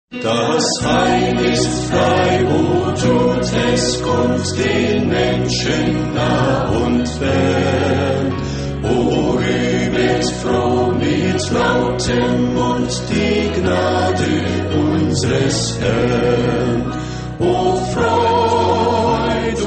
Das Heil ist frei, wo tut es, kommt den Menschen nah und fern. O rühmet froh mit lautem Mund die Gnade unseres Herrn. O Freud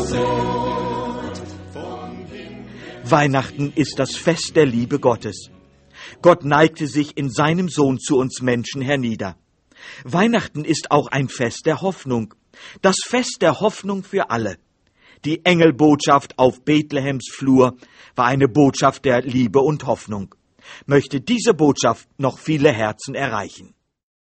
vom Himmel. Weihnachten ist das Fest der Liebe Gottes. Gott neigte sich in seinem Sohn zu uns Menschen hernieder. Weihnachten ist auch ein Fest der Hoffnung, das Fest der Hoffnung für alle. Die Engelbotschaft auf Bethlehems Flur war eine Botschaft der Liebe und Hoffnung. Möchte diese Botschaft noch viele Herzen erreichen.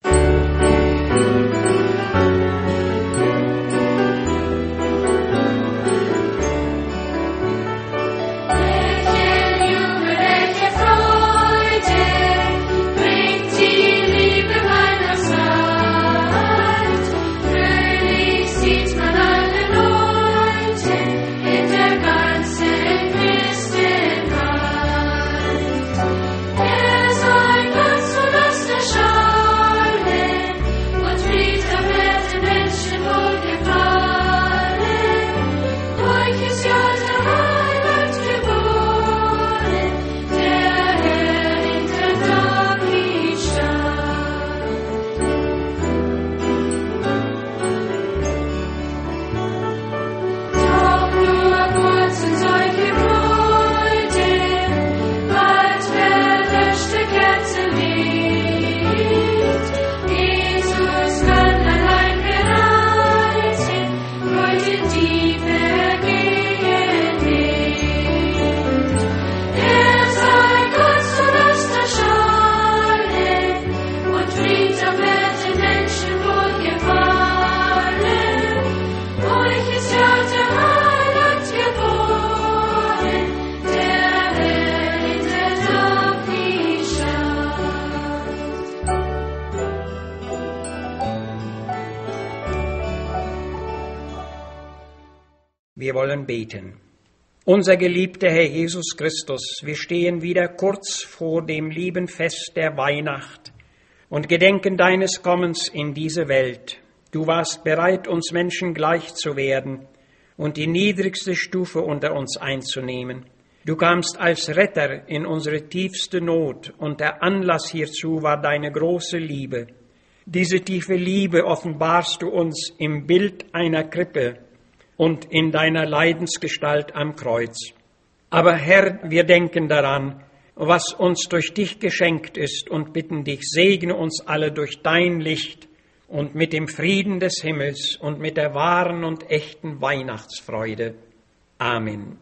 Wir wollen beten. Unser geliebter Herr Jesus Christus, wir stehen wieder kurz vor dem lieben Fest der Weihnacht und gedenken deines Kommens in diese Welt. Du warst bereit, uns Menschen gleich zu werden und die niedrigste Stufe unter uns einzunehmen. Du kamst als Retter in unsere tiefste Not und der Anlass hierzu war deine große Liebe. Diese tiefe Liebe offenbarst du uns im Bild einer Krippe und in deiner Leidensgestalt am Kreuz. Aber Herr, wir denken daran, was uns durch dich geschenkt ist und bitten dich, segne uns alle durch dein Licht und mit dem Frieden des Himmels und mit der wahren und echten Weihnachtsfreude. Amen.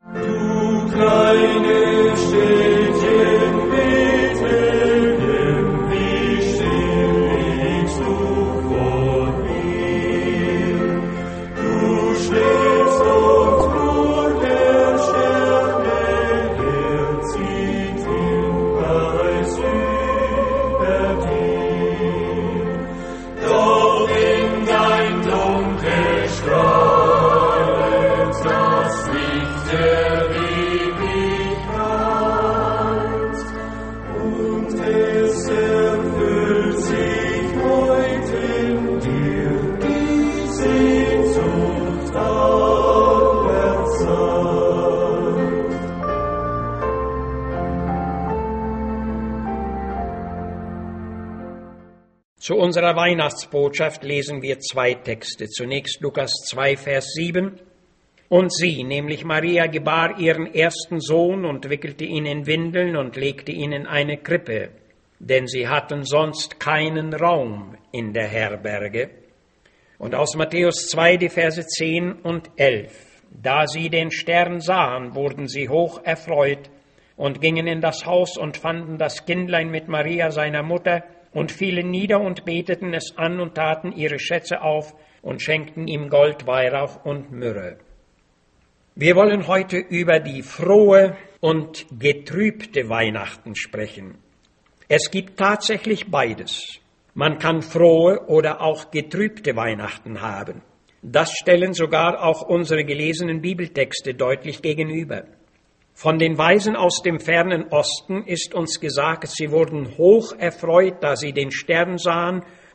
Du kleine Städtchen Bethlehem, wie still liegst du vor mir. Du schläfst und nur der Sterne, der zieht Hinweis über dir. Doch in dein Dunkel strahlt das Licht der Ewigkeit, und es erfüllt sich heute in dir die Sehnsucht aller Zeit. Zu unserer Weihnachtsbotschaft lesen wir zwei Texte. Zunächst Lukas 2, Vers 7. Und sie, nämlich Maria, gebar ihren ersten Sohn und wickelte ihn in Windeln und legte ihn in eine Krippe, denn sie hatten sonst keinen Raum in der Herberge. Und aus Matthäus 2, die Verse 10 und 11. Da sie den Stern sahen, wurden sie hoch erfreut und gingen in das Haus und fanden das Kindlein mit Maria, seiner Mutter, und fielen nieder und beteten es an und taten ihre Schätze auf und schenkten ihm Gold, Weihrauch und Myrrhe. Wir wollen heute über die frohe und getrübte Weihnachten sprechen. Es gibt tatsächlich beides. Man kann frohe oder auch getrübte Weihnachten haben. Das stellen sogar auch unsere gelesenen Bibeltexte deutlich gegenüber. Von den Weisen aus dem fernen Osten ist uns gesagt, sie wurden hoch erfreut, da sie den Stern sahen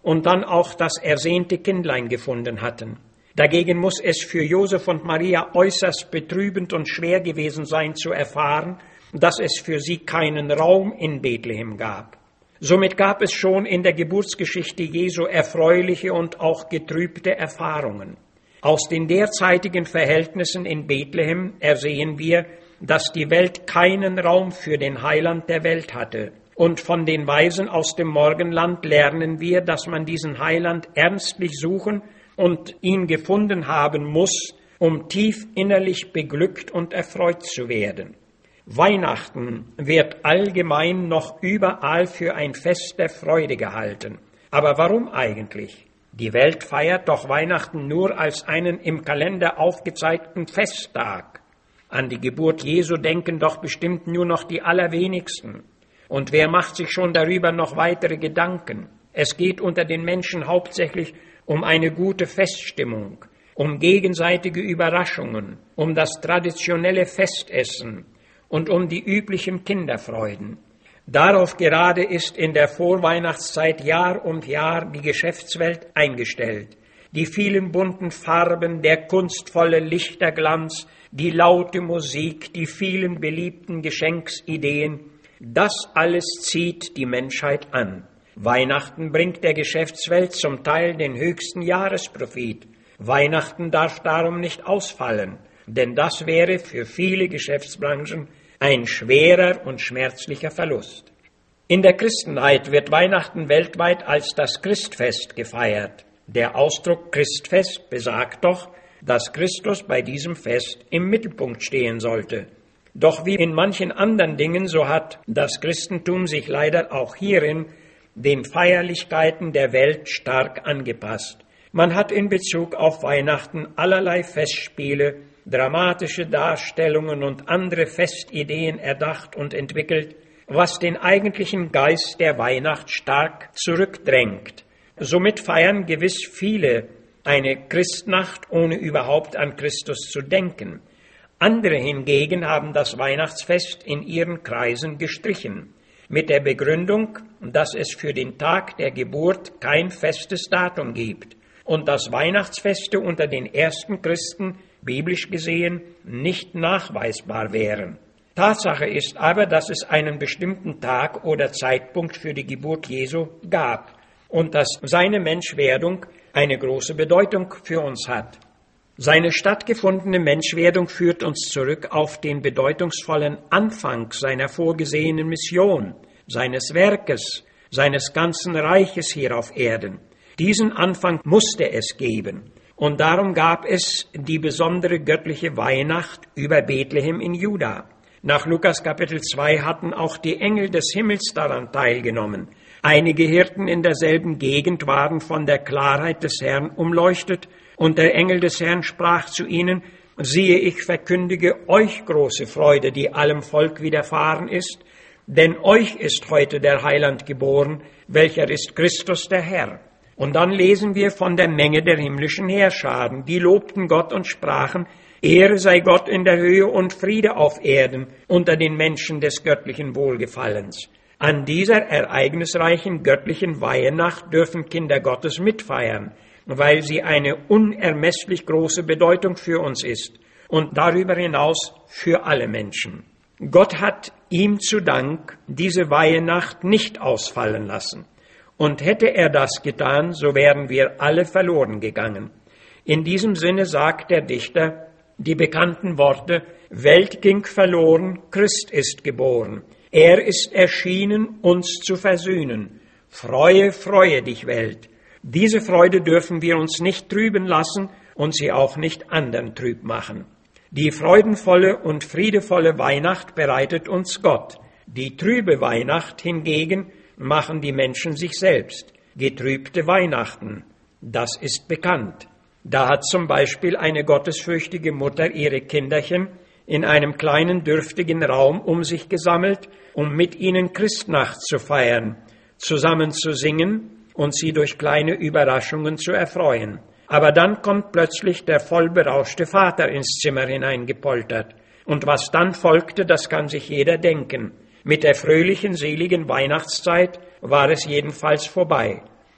und dann auch das ersehnte Kindlein gefunden hatten. Dagegen muss es für Josef und Maria äußerst betrübend und schwer gewesen sein zu erfahren, dass es für sie keinen Raum in Bethlehem gab. Somit gab es schon in der Geburtsgeschichte Jesu erfreuliche und auch getrübte Erfahrungen. Aus den derzeitigen Verhältnissen in Bethlehem ersehen wir, dass die Welt keinen Raum für den Heiland der Welt hatte. Und von den Weisen aus dem Morgenland lernen wir, dass man diesen Heiland ernstlich suchen und ihn gefunden haben muss, um tief innerlich beglückt und erfreut zu werden. Weihnachten wird allgemein noch überall für ein Fest der Freude gehalten. Aber warum eigentlich? Die Welt feiert doch Weihnachten nur als einen im Kalender aufgezeigten Festtag. An die Geburt Jesu denken doch bestimmt nur noch die allerwenigsten. Und wer macht sich schon darüber noch weitere Gedanken? Es geht unter den Menschen hauptsächlich um eine gute Feststimmung, um gegenseitige Überraschungen, um das traditionelle Festessen und um die üblichen Kinderfreuden. Darauf gerade ist in der Vorweihnachtszeit Jahr um Jahr die Geschäftswelt eingestellt. Die vielen bunten Farben, der kunstvolle Lichterglanz, die laute Musik, die vielen beliebten Geschenksideen, das alles zieht die Menschheit an. Weihnachten bringt der Geschäftswelt zum Teil den höchsten Jahresprofit. Weihnachten darf darum nicht ausfallen, denn das wäre für viele Geschäftsbranchen ein schwerer und schmerzlicher Verlust. In der Christenheit wird Weihnachten weltweit als das Christfest gefeiert. Der Ausdruck Christfest besagt doch, dass Christus bei diesem Fest im Mittelpunkt stehen sollte. Doch wie in manchen anderen Dingen, so hat das Christentum sich leider auch hierin den Feierlichkeiten der Welt stark angepasst. Man hat in Bezug auf Weihnachten allerlei Festspiele, dramatische Darstellungen und andere Festideen erdacht und entwickelt, was den eigentlichen Geist der Weihnacht stark zurückdrängt. Somit feiern gewiss viele eine Christnacht, ohne überhaupt an Christus zu denken. Andere hingegen haben das Weihnachtsfest in ihren Kreisen gestrichen, mit der Begründung, dass es für den Tag der Geburt kein festes Datum gibt und dass Weihnachtsfeste unter den ersten Christen, biblisch gesehen, nicht nachweisbar wären. Tatsache ist aber, dass es einen bestimmten Tag oder Zeitpunkt für die Geburt Jesu gab und dass seine Menschwerdung eine große Bedeutung für uns hat. Seine stattgefundene Menschwerdung führt uns zurück auf den bedeutungsvollen Anfang seiner vorgesehenen Mission, seines Werkes, seines ganzen Reiches hier auf Erden. Diesen Anfang musste es geben. Und darum gab es die besondere göttliche Weihnacht über Bethlehem in Juda. Nach Lukas Kapitel 2 hatten auch die Engel des Himmels daran teilgenommen. Einige Hirten in derselben Gegend waren von der Klarheit des Herrn umleuchtet, und der Engel des Herrn sprach zu ihnen: Siehe, ich verkündige euch große Freude, die allem Volk widerfahren ist, denn euch ist heute der Heiland geboren, welcher ist Christus der Herr. Und dann lesen wir von der Menge der himmlischen Heerscharen, die lobten Gott und sprachen: Ehre sei Gott in der Höhe und Friede auf Erden unter den Menschen des göttlichen Wohlgefallens. An dieser ereignisreichen göttlichen Weihnacht dürfen Kinder Gottes mitfeiern, weil sie eine unermesslich große Bedeutung für uns ist und darüber hinaus für alle Menschen. Gott hat ihm zu Dank diese Weihnacht nicht ausfallen lassen. Und hätte er das getan, so wären wir alle verloren gegangen. In diesem Sinne sagt der Dichter die bekannten Worte: Welt ging verloren, Christ ist geboren. Er ist erschienen, uns zu versöhnen. Freue, freue dich, Welt. Diese Freude dürfen wir uns nicht trüben lassen und sie auch nicht anderen trüb machen. Die freudenvolle und friedevolle Weihnacht bereitet uns Gott. Die trübe Weihnacht hingegen machen die Menschen sich selbst. Getrübte Weihnachten, das ist bekannt. Da hat zum Beispiel eine gottesfürchtige Mutter ihre Kinderchen in einem kleinen, dürftigen Raum um sich gesammelt, um mit ihnen Christnacht zu feiern, zusammen zu singen und sie durch kleine Überraschungen zu erfreuen. Aber dann kommt plötzlich der vollberauschte Vater ins Zimmer hineingepoltert. Und was dann folgte, das kann sich jeder denken. Mit der fröhlichen, seligen Weihnachtszeit war es jedenfalls vorbei.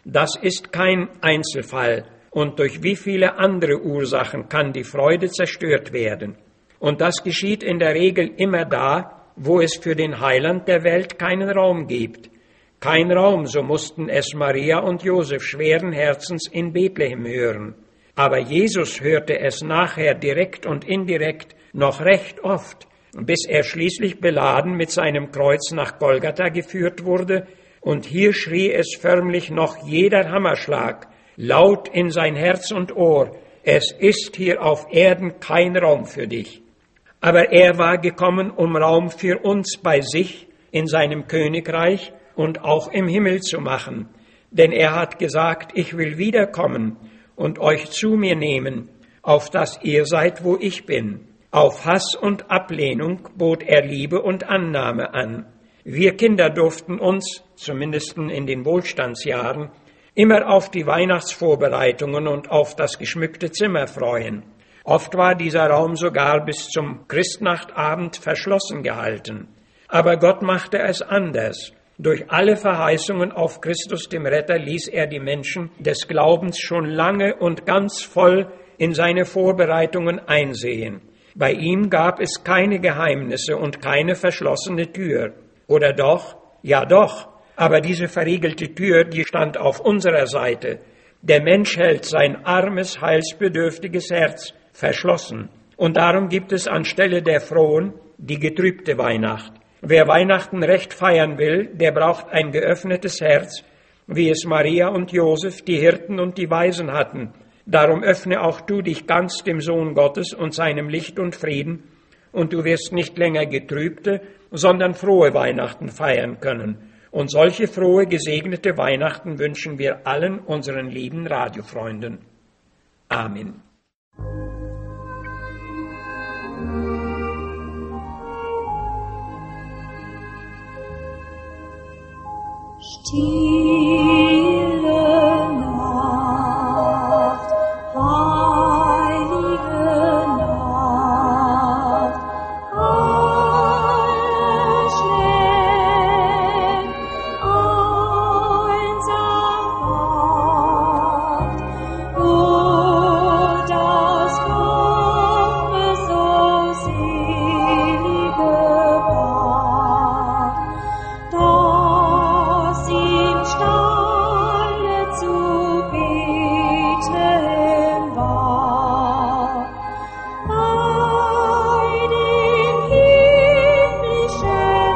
Das ist kein Einzelfall. Und durch wie viele andere Ursachen kann die Freude zerstört werden? Und das geschieht in der Regel immer da, wo es für den Heiland der Welt keinen Raum gibt. Kein Raum, so mussten es Maria und Josef schweren Herzens in Bethlehem hören. Aber Jesus hörte es nachher direkt und indirekt noch recht oft, bis er schließlich beladen mit seinem Kreuz nach Golgatha geführt wurde, und hier schrie es förmlich noch jeder Hammerschlag laut in sein Herz und Ohr: Es ist hier auf Erden kein Raum für dich. Aber er war gekommen, um Raum für uns bei sich in seinem Königreich und auch im Himmel zu machen. Denn er hat gesagt: Ich will wiederkommen und euch zu mir nehmen, auf dass ihr seid, wo ich bin. Auf Hass und Ablehnung bot er Liebe und Annahme an. Wir Kinder durften uns, zumindest in den Wohlstandsjahren, immer auf die Weihnachtsvorbereitungen und auf das geschmückte Zimmer freuen. Oft war dieser Raum sogar bis zum Christnachtabend verschlossen gehalten. Aber Gott machte es anders. Durch alle Verheißungen auf Christus, dem Retter, ließ er die Menschen des Glaubens schon lange und ganz voll in seine Vorbereitungen einsehen. Bei ihm gab es keine Geheimnisse und keine verschlossene Tür. Oder doch? Ja doch. Aber diese verriegelte Tür, die stand auf unserer Seite. Der Mensch hält sein armes, heilsbedürftiges Herz verschlossen. Und darum gibt es anstelle der frohen die getrübte Weihnacht. Wer Weihnachten recht feiern will, der braucht ein geöffnetes Herz, wie es Maria und Josef, die Hirten und die Weisen hatten. Darum öffne auch du dich ganz dem Sohn Gottes und seinem Licht und Frieden, und du wirst nicht länger getrübte, sondern frohe Weihnachten feiern können. Und solche frohe, gesegnete Weihnachten wünschen wir allen unseren lieben Radiofreunden. Amen. Stille Nacht, heilige Nacht, alles schläft, einsam wacht, o das fromme, so selige Bad, das im Stalle zu Bethlehem war, bei dem himmlischen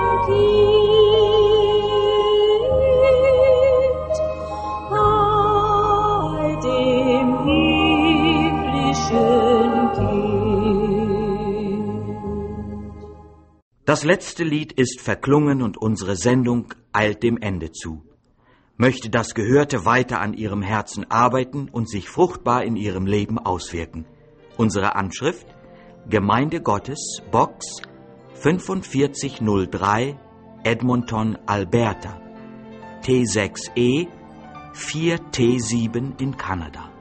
Kind, bei dem himmlischen Kind. Das letzte Lied ist verklungen und unsere Sendung eilt dem Ende zu. Möchte das Gehörte weiter an Ihrem Herzen arbeiten und sich fruchtbar in Ihrem Leben auswirken. Unsere Anschrift: Gemeinde Gottes, Box 4503, Edmonton, Alberta, T6E 4T7 in Kanada.